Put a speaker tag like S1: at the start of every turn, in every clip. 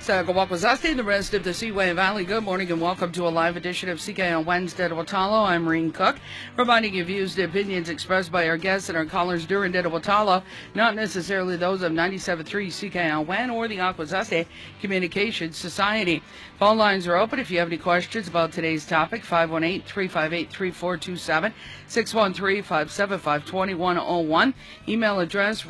S1: Sa Kawakwazasti, the rest of the Seaway Valley. Good morning and welcome to a live edition of CK on Wednesday at Watalo. I'm Maureen Cook, reminding you views and opinions expressed by our guests and our callers during Deda Watalo, not necessarily those of 97.3 CK on Wen or the Akwesasne Communications Society. Phone lines are open if you have any questions about today's topic. 518-358-3427, 613-575-2101. Email address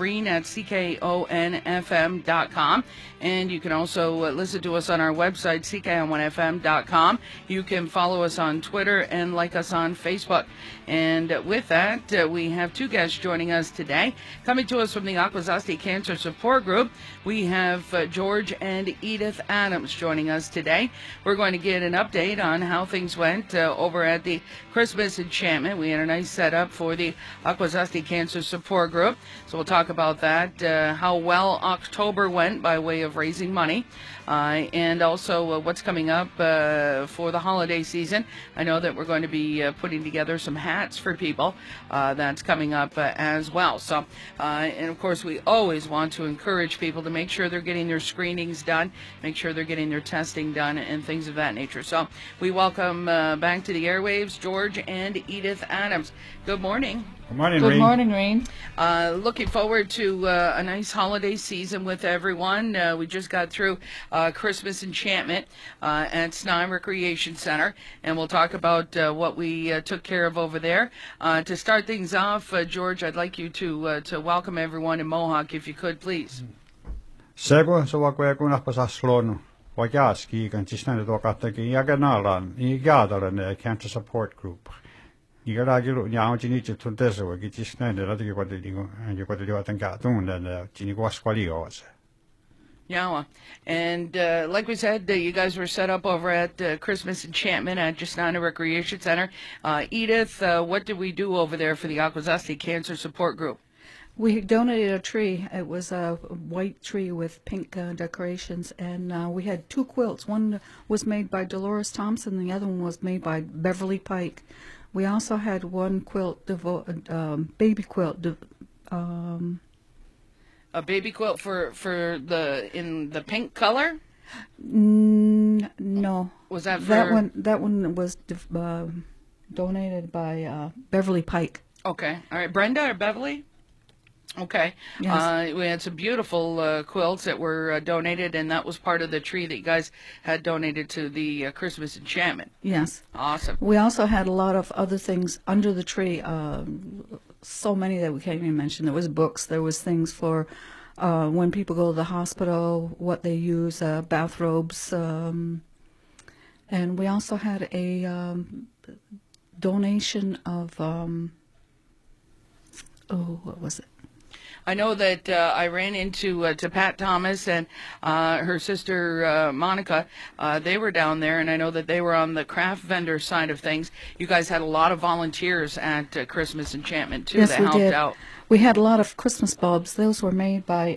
S1: reen@ckonfm.com. And you can also listen to us on our website, ckonfm.com. You can follow us on Twitter and like us on Facebook. And with that, we have two guests joining us today. Coming to us from the Akwesasne Cancer Support Group, we have George and Edith Adams joining us today. We're going to get an update on how things went over at the Christmas Enchantment. We had a nice setup for the Akwesasne Cancer Support Group. So we'll talk about that, how well October went by way of raising money, and also what's coming up for the holiday season. I know that we're going to be putting together some hats for people. That's coming up as well. So, and of course, we always want to encourage people to make sure they're getting their screenings done, make sure they're getting their testing done, and things of that nature. So we welcome back to the airwaves George and Edith Adams. Good morning.
S2: Good morning,
S3: Good
S2: Rain.
S3: morning, Rain.
S1: Looking forward to a nice holiday season with everyone. We just got through Christmas Enchantment at Sny Recreation Center, and we'll talk about what we took care of over there. To start things off, George, I'd like you to welcome everyone in Mohawk, if you could, please.
S2: Sego so wakwe kunapasaslon wajaski kan tisnane dokatakin yaganalan igadalan cancer support group. Igaragilu nyaunjini chunteso wagitisnane radigi kwadingo anjo kwadiliwatan gatun and jinigwaskwalios.
S1: Yeah, and like we said, you guys were set up over at Christmas Enchantment at Justana Recreation Center. Edith, what did we do over there for the Akwesasne Cancer Support Group?
S3: We donated a tree. It was a white tree with pink decorations, and we had two quilts. One was made by Dolores Thompson, the other one was made by Beverly Pike. We also had one quilt, baby quilt.
S1: A baby quilt for in the pink color?
S3: No.
S1: Was that for
S3: that one was donated by Beverly Pike.
S1: Okay. All right. Brenda or Beverly? Okay.
S3: Yes.
S1: We had some beautiful quilts that were donated, and that was part of the tree that you guys had donated to the Christmas Enchantment.
S3: Yes.
S1: Awesome.
S3: We also had a lot of other things under the tree, so many that we can't even mention. There was books, there was things for when people go to the hospital, what they use, bathrobes, and we also had a donation of, what was it?
S1: I know that I ran into to Pat Thomas and her sister Monica. They were down there, and I know that they were on the craft vendor side of things. You guys had a lot of volunteers at Christmas Enchantment, too,
S3: yes,
S1: that
S3: we
S1: helped
S3: did.
S1: out.
S3: We had a lot of Christmas bulbs. Those were made by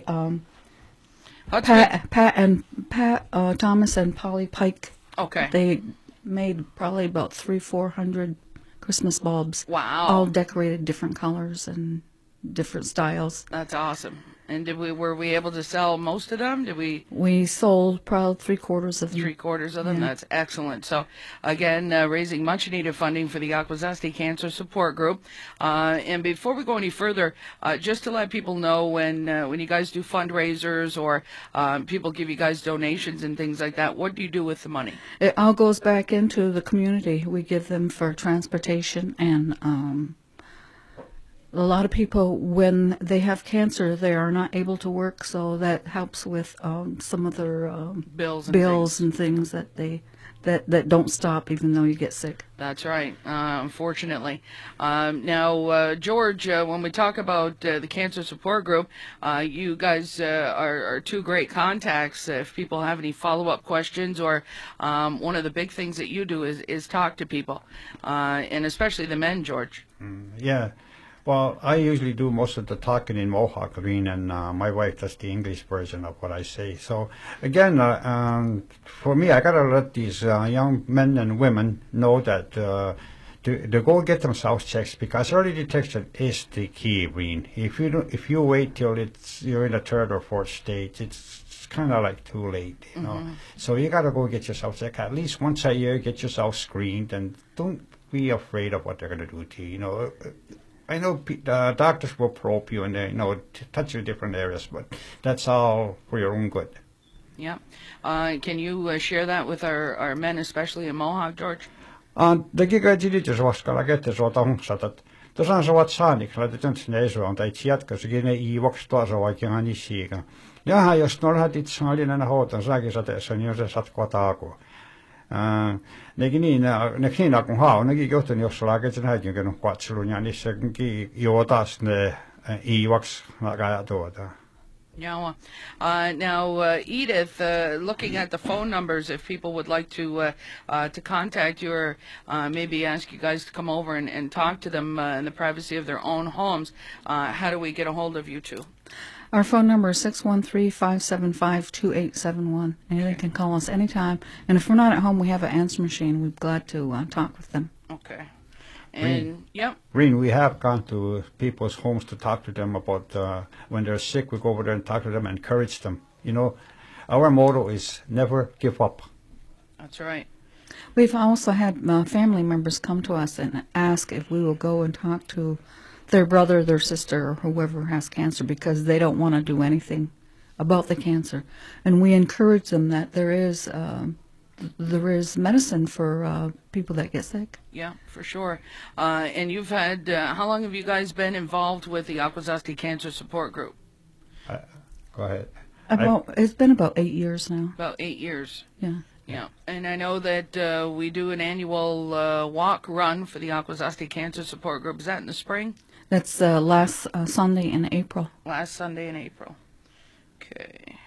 S3: Pat Thomas and Polly Pike.
S1: Okay.
S3: They made probably about 300-400 Christmas bulbs.
S1: Wow.
S3: All decorated different colors and different styles.
S1: That's awesome. And were we able to sell most of them?
S3: We sold probably 3/4 of them.
S1: 3/4 of them?
S3: Yeah.
S1: That's excellent. So, again, raising much-needed funding for the Akwesasne Cancer Support Group. And before we go any further, just to let people know when you guys do fundraisers or people give you guys donations and things like that, what do you do with the money?
S3: It all goes back into the community. We give them for transportation, and a lot of people, when they have cancer, they are not able to work, so that helps with some of their
S1: Bills
S3: and things that don't stop even though you get sick.
S1: That's right, unfortunately. Now, George, when we talk about the Cancer Support Group, you guys are two great contacts. If people have any follow-up questions, or one of the big things that you do is talk to people, and especially the men, George.
S2: Yeah. Well, I usually do most of the talking in Mohawk, Green, and my wife does the English version of what I say. So, again, for me, I gotta let these young men and women know that to go get themselves checked, because early detection is the key, Green. If you wait till you're in the third or fourth stage, it's it's kind of like too late, you know. So you got to go get yourself checked at least once a year. Get yourself screened, and don't be afraid of what they're going to do to you. You know, I know doctors will probe you and they, you know, touch your different areas, but that's all for your own good.
S1: Yeah. Can you share that with our men, especially in Mohawk, George?
S2: Dagiga dilitis vaskala ketes ota hungsatat. Tosan savat saanik, laitetaan sinne esuaan tai tsiatkas, gine I voks tuossa vaikka anisiiga. Jaha, jos norhat itse olin houtan saakin sateessa, niin on se satkoa taakua. Negi niin, kun haa, negi johtan jos laaket sen häikin kenun katselun, ja niissä juotas ne I voks lakaa tuota.
S1: Yeah. Now, Edith, looking at the phone numbers, if people would like to contact you or maybe ask you guys to come over and talk to them in the privacy of their own homes, how do we get a hold of you two?
S3: Our phone number is 613-575-2871. And they can call us anytime. And if we're not at home, we have an answer machine. We're glad to talk with them.
S1: Okay. And, yep.
S2: Reen, we have gone to people's homes to talk to them about when they're sick. We go over there and talk to them and encourage them. You know, our motto is never give up.
S1: That's right.
S3: We've also had family members come to us and ask if we will go and talk to their brother, their sister, or whoever has cancer because they don't want to do anything about the cancer. And we encourage them that there is medicine for people that get sick.
S1: Yeah, for sure. And you've had, how long have you guys been involved with the Akwesasne Cancer Support Group?
S2: Go ahead.
S3: It's been about 8 years now.
S1: About 8 years.
S3: Yeah.
S1: Yeah, and I know that we do an annual walk-run for the Akwesasne Cancer Support Group. Is that in the spring?
S3: That's last Sunday in April.
S1: Last Sunday in April. Okay.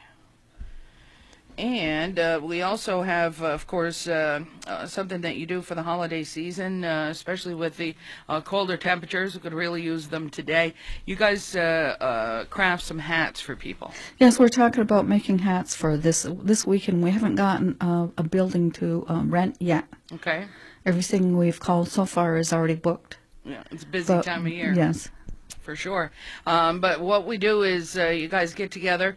S1: And we also have, of course, something that you do for the holiday season, especially with the colder temperatures. We could really use them today. You guys craft some hats for people.
S3: Yes, we're talking about making hats for this weekend. We haven't gotten a building to rent yet.
S1: Okay.
S3: Everything we've called so far is already booked.
S1: Yeah, it's a busy time of year.
S3: Yes.
S1: For sure. But what we do is you guys get together.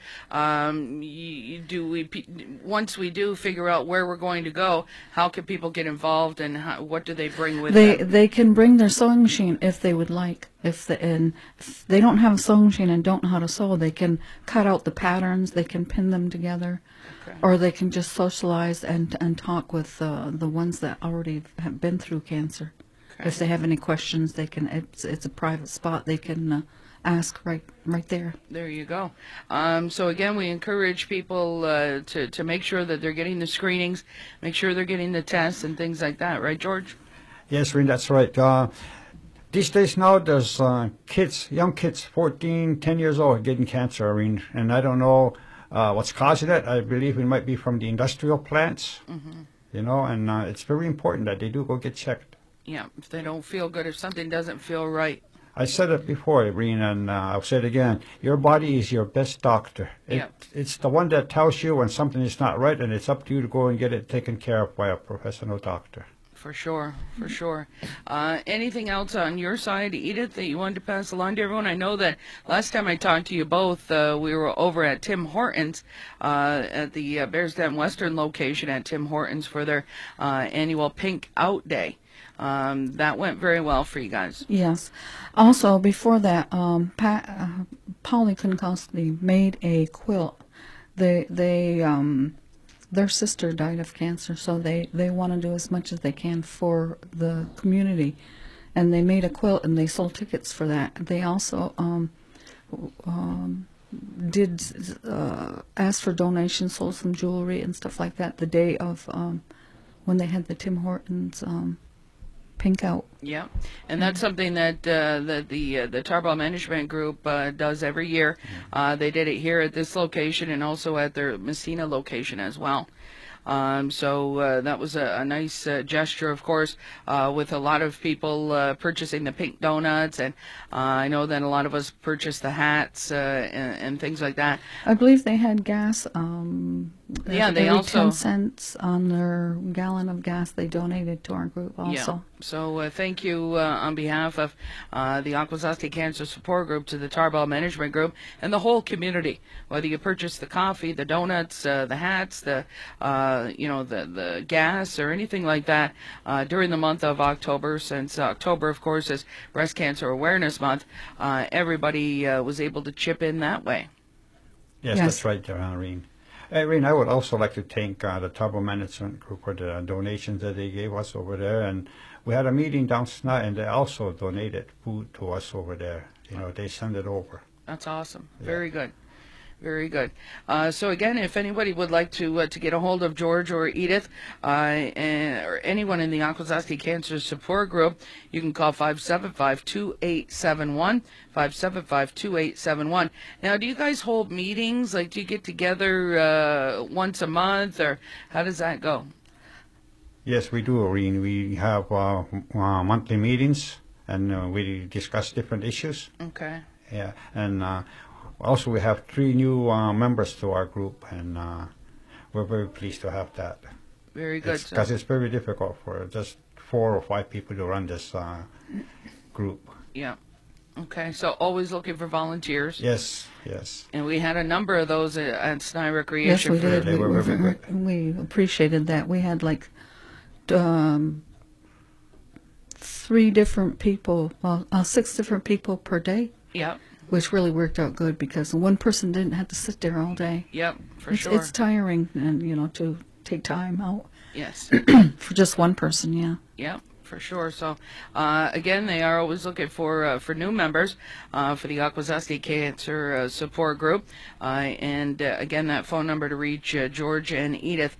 S1: Once we do figure out where we're going to go, how can people get involved and what do they bring with them?
S3: They can bring their sewing machine if they would like. If they don't have a sewing machine and don't know how to sew, they can cut out the patterns. They can pin them together. Okay. Or they can just socialize and talk with the ones that already have been through cancer. If they have any questions, they can. It's a private spot. They can ask right there.
S1: There you go. So again, we encourage people to make sure that they're getting the screenings, make sure they're getting the tests and things like that. Right, George?
S2: Yes, Reen, that's right. These days now, there's young kids, 14, 10 years old, getting cancer, Reen, and I don't know what's causing it. I believe it might be from the industrial plants. Mm-hmm. You know, and it's very important that they do go get checked.
S1: Yeah, if they don't feel good, if something doesn't feel right.
S2: I said it before, Irene, and I'll say it again. Your body is your best doctor. It's the one that tells you when something is not right, and it's up to you to go and get it taken care of by a professional doctor.
S1: For sure, for sure. Anything else on your side, Edith, that you wanted to pass along to everyone? I know that last time I talked to you both, we were over at Tim Hortons, at the Bears Den Western location at Tim Hortons for their annual Pink Out Day. That went very well for you guys.
S3: Yes. Also, before that, Polly Kunkowski made a quilt. Their sister died of cancer, so they want to do as much as they can for the community. And they made a quilt, and they sold tickets for that. They also did ask for donations, sold some jewelry and stuff like that the day of when they had the Tim Hortons Pink Out.
S1: Yeah, and that's something that the Tarbell Management Group does every year. They did it here at this location and also at their Messina location as well. So that was a nice gesture, of course, with a lot of people purchasing the pink donuts, and I know that a lot of us purchased the hats and things like that.
S3: I believe they had gas.
S1: Yeah, they
S3: every
S1: also
S3: 10 cents on their gallon of gas they donated to our group also.
S1: Yeah. So thank you on behalf of the Akwesasne Cancer Support Group to the Tarbell Management Group and the whole community. Whether you purchase the coffee, the donuts, the hats, the gas or anything like that during the month of October, since October, of course, is Breast Cancer Awareness Month, everybody was able to chip in that way.
S2: Yes, that's right, Irene. Irene, I would also like to thank the Tarbell Management Group for the donations that they gave us over there. And we had a meeting down tonight, and they also donated food to us over there. They sent it over.
S1: That's awesome.
S2: Yeah.
S1: Very good. Very good. So again, if anybody would like to get a hold of George or Edith or anyone in the Akwesasne Cancer Support Group, you can call 575-2871, 575-2871. Now, do you guys hold meetings? Like, do you get together once a month, or how does that go?
S2: Yes, we do, Irene. We have monthly meetings, and we discuss different issues.
S1: Okay.
S2: Yeah, and also we have 3 new members to our group, and we're very pleased to have that.
S1: Very good.
S2: Because it's very difficult for just 4 or 5 people to run this group.
S1: Yeah. Okay, so always looking for volunteers.
S2: Yes, yes.
S1: And we had a number of those at Snai
S3: Yes,
S1: Recreation.
S3: we did.
S2: They were very good.
S3: We appreciated that. We had like 3 different people, 6 different people per day.
S1: Yep.
S3: Which really worked out good because one person didn't have to sit there all day.
S1: Yep, for
S3: It's,
S1: sure.
S3: it's tiring, and to take time out
S1: Yes.
S3: for just one person. Yeah.
S1: Yep, for sure. So, again, they are always looking for new members for the Akwesasne Cancer Support Group. Again, that phone number to reach George and Edith,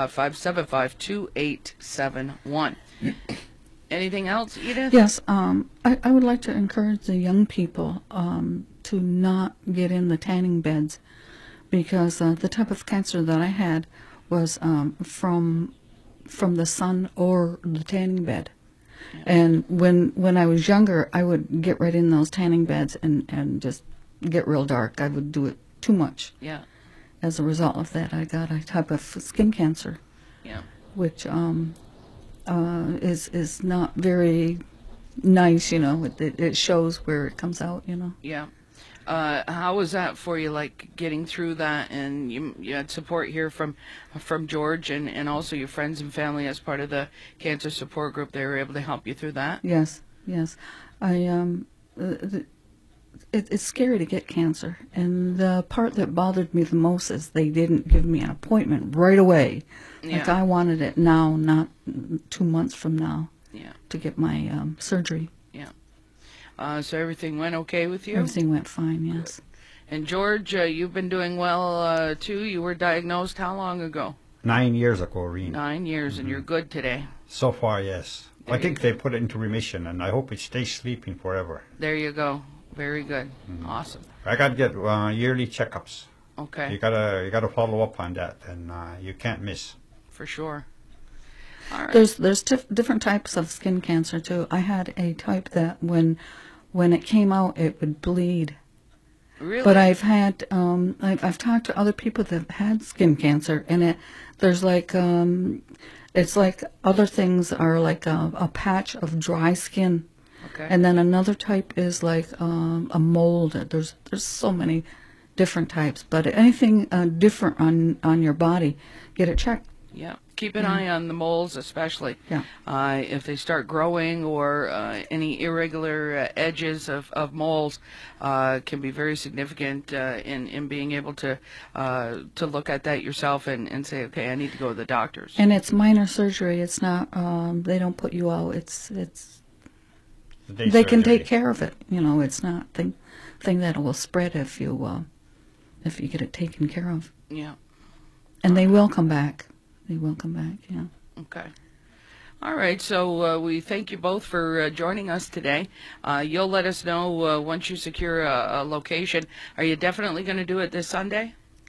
S1: 575-2871. Anything else, Edith?
S3: Yes. I would like to encourage the young people to not get in the tanning beds, because the type of cancer that I had was from the sun or the tanning bed. Yeah. And when I was younger, I would get right in those tanning beds and just get real dark. I would do it too much. Yeah. As a result of that, I got a type of skin cancer. Yeah. Which is not very nice, It shows where it comes out,
S1: Yeah. How was that for you, like getting through that? And you had support here from George and also your friends and family as part of the cancer support group. They were able to help you through that.
S3: Yes, yes. It's scary to get cancer, and the part that bothered me the most is they didn't give me an appointment right away. Yeah. Like I wanted it now, not 2 months from now. Yeah. To get my surgery. Yeah.
S1: So everything went okay with you?
S3: Everything went fine, yes.
S1: Good. And George, you've been doing well too. You were diagnosed how long ago?
S2: 9 years ago, Irene.
S1: 9 years, and you're good today.
S2: So far, yes. I think they put it into remission, and I hope it stays sleeping forever.
S1: There you go. Very good. Awesome.
S2: I got to get yearly checkups.
S1: Okay.
S2: You gotta follow up on that, and you can't miss.
S1: For sure. All right.
S3: There's different types of skin cancer too. I had a type that when it came out, it would bleed.
S1: Really?
S3: But I've had I've talked to other people that have had skin cancer, and there's like it's like other things are like a patch of dry skin. Okay. And then another type is like a mold. There's so many different types, but anything different on your body, get it checked.
S1: Yeah. Keep an eye on the moles, especially. Yeah. If they start growing or any irregular edges of moles can be very significant in being able to look at that yourself and say, okay, I need to go to the doctors.
S3: And it's minor surgery. It's not. They don't put you out. It's. They can take care of it. It's not thing that will spread if you get it taken care of. Yeah. And they will come back. They will come back. Yeah.
S1: Okay. All right. So we thank you both for joining us today. You'll let us know once you secure a location. Are you definitely going to do it this Sunday?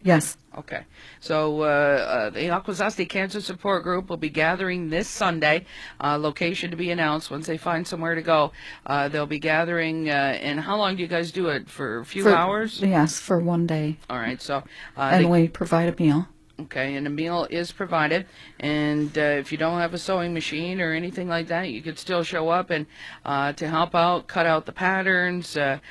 S3: Yes.
S1: Okay. So the Akwesasne Cancer Support Group will be gathering this Sunday. Location to be announced once they find somewhere to go. They'll be gathering, and how long do you guys do it? For a few hours?
S3: Yes, for one day.
S1: All right. So
S3: And we provide a meal.
S1: okay, and a meal is provided. And if you don't have a sewing machine or anything like that, you could still show up and to help out, cut out the patterns.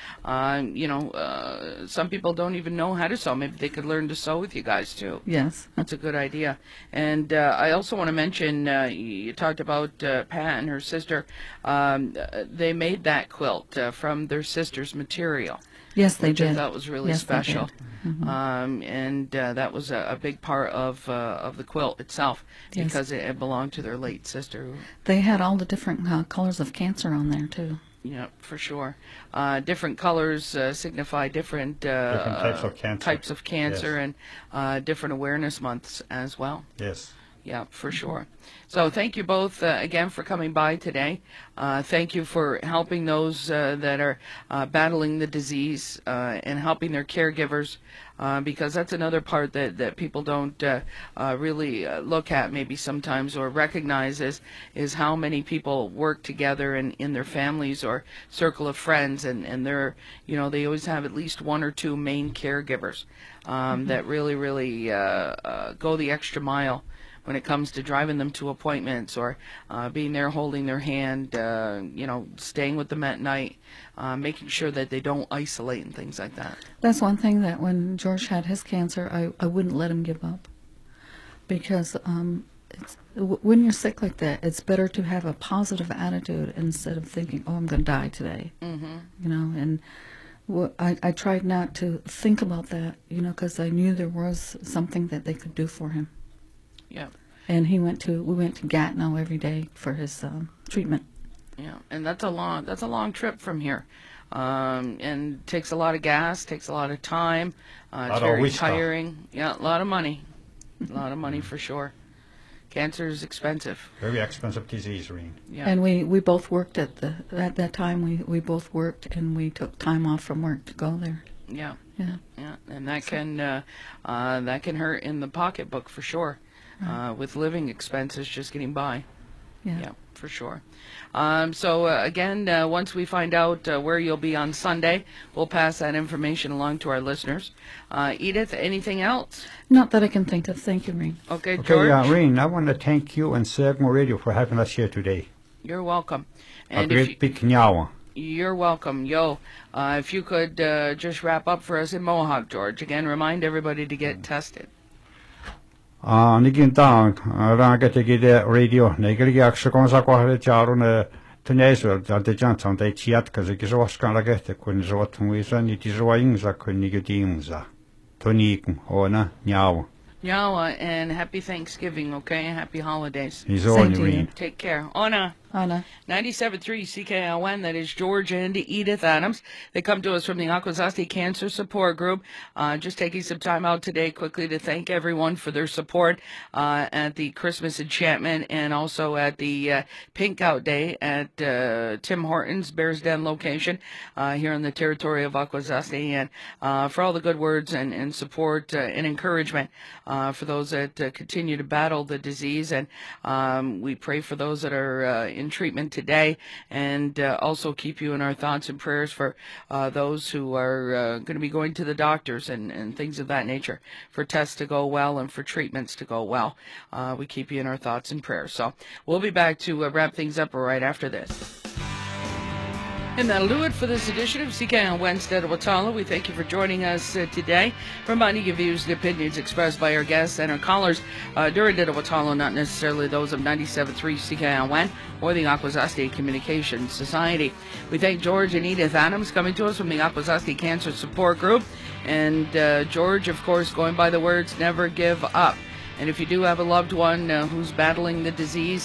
S1: Some people don't even know how to sew. Maybe they could learn to sew with you guys too.
S3: Yes.
S1: That's a good idea. And I also want to mention, you talked about Pat and her sister. They made that quilt from their sister's material.
S3: Yes, they
S1: Which
S3: did.
S1: I thought was really
S3: Yes, they
S1: special.
S3: did. Mm-hmm.
S1: And that was a big part of the quilt itself,
S3: Yes.
S1: because it belonged to their late sister.
S3: They had all the different colors of cancer on there, too.
S1: Yeah, for sure. Different colors signify different
S2: types of cancer.
S1: Yes. And different awareness months as well.
S2: Yes.
S1: Yeah, for sure. So thank you both again for coming by today. Thank you for helping those that are battling the disease and helping their caregivers, because that's another part that people don't really look at maybe sometimes or recognize is how many people work together in their families or circle of friends, and they're, they always have at least one or two main caregivers that really go the extra mile when it comes to driving them to appointments or being there holding their hand, staying with them at night, making sure that they don't isolate and things like that.
S3: That's one thing that when George had his cancer, I wouldn't let him give up. Because when you're sick like that, it's better to have a positive attitude instead of thinking, oh, I'm going to die today. Mm-hmm. And I tried not to think about that, because I knew there was something that they could do for him.
S1: Yeah.
S3: And we went to Gatineau every day for his treatment.
S1: Yeah, and that's a long trip from here, and takes a lot of gas, takes a lot of time. It's very tiring. Yeah, a lot of money, for sure. Cancer is expensive.
S2: Very expensive disease, Reen.
S3: Yeah. And we both worked at that time. We both worked, and we took time off from work to go there.
S1: Yeah.
S3: Yeah.
S1: Yeah, and that can hurt in the pocketbook for sure. With living expenses just getting by. Yeah, for sure. So again, once we find out where you'll be on Sunday, we'll pass that information along to our listeners. Edith, anything else?
S3: Not that I can think of. Thank you, Reen.
S1: Okay, George.
S2: Okay, Reen, I want to thank you and Segmo Radio for having us here today.
S1: You're welcome. And
S2: a great big nyawa.
S1: You're welcome. If you could just wrap up for us in Mohawk, George. Again, remind everybody to get tested.
S2: Nigin tang rangategide radio negri akshkonsa kwahre charune tneso de janton de chiat kaze kisoskan ragete kun zotmuisa ni tizoingza kun nigedimza tonikun ona nyawa.
S1: Nyawa, and happy Thanksgiving, okay? Happy holidays. Take care. Ona. 97.3 CKLN, that is George and Edith Adams. They come to us from the Akwesasne Cancer Support Group. Just taking some time out today quickly to thank everyone for their support at the Christmas Enchantment and also at the Pink Out Day at Tim Hortons, Bears Den location here in the territory of Akwesasne, and for all the good words and support and encouragement for those that continue to battle the disease. And we pray for those that are in treatment today, and also keep you in our thoughts and prayers for those who are going to be going to the doctors and things of that nature, for tests to go well and for treatments to go well. We keep you in our thoughts and prayers. So we'll be back to wrap things up right after this. And that'll do it for this edition of CK on Wednesday. We thank you for joining us today. Reminding you, views and opinions expressed by our guests and our callers during Ditawatalo, not necessarily those of 97.3 CK on Wen or the Akwesasne Communications Society. We thank George and Edith Adams coming to us from the Akwesasne Cancer Support Group. And George, of course, going by the words, never give up. And if you do have a loved one who's battling the disease,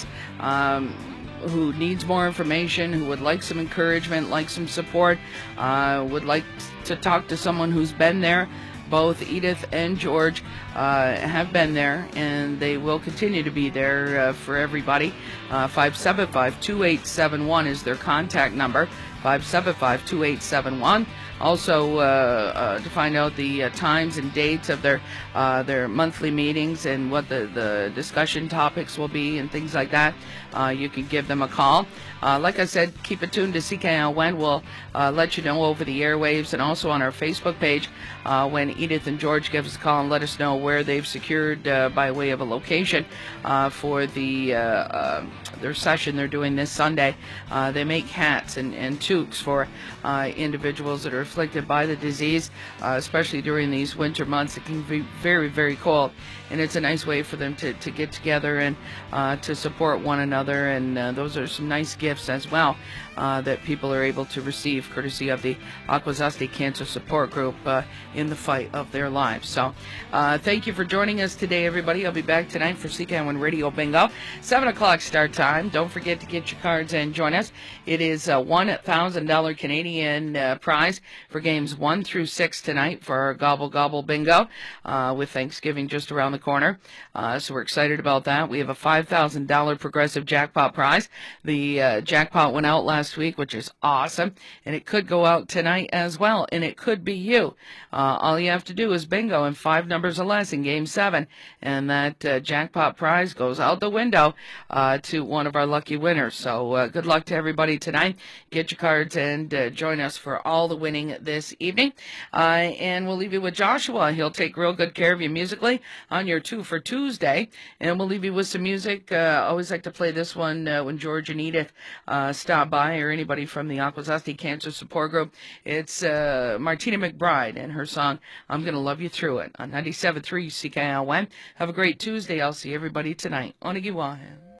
S1: who needs more information, who would like some encouragement, like some support, would like to talk to someone who's been there, both Edith and George have been there, and they will continue to be there for everybody. 575-2871 is their contact number. 575-2871. Also, to find out the times and dates of their monthly meetings and what the discussion topics will be and things like that, you can give them a call. Like I said, keep it tuned to CKNW. We'll let you know over the airwaves and also on our Facebook page when Edith and George give us a call and let us know where they've secured by way of a location for their session they're doing this Sunday. They make hats and toques for individuals that are afflicted by the disease, especially during these winter months. It can be very, very cold, and it's a nice way for them to get together and to support one another, and those are some nice gifts as well that people are able to receive courtesy of the Akwesasne Cancer Support Group in the fight of their lives. So thank you for joining us today, everybody. I'll be back tonight for CKNW Radio Bingo, 7 o'clock start time. Don't forget to get your cards and join us. It is a $1,000 Canadian prize for games 1 through 6 tonight for our Gobble Gobble Bingo, with Thanksgiving just around the corner. So we're excited about that. We have a $5,000 progressive jackpot prize. The jackpot went out last week, which is awesome, and it could go out tonight as well, and it could be you. All you have to do is bingo in 5 numbers or less in Game 7, and that jackpot prize goes out the window to one of our lucky winners. So good luck to everybody tonight. Get your cards and join us for all the winning this evening. And we'll leave you with Joshua. He'll take real good care of you musically on your 2 for Tuesday, and we'll leave you with some music. I always like to play this one when George and Edith stop by, or anybody from the Akwesasne Cancer Support Group. It's Martina McBride and her song, I'm Gonna Love You Through It, on 97.3 CKNW. Have a great Tuesday. I'll see everybody tonight on Igiwahan.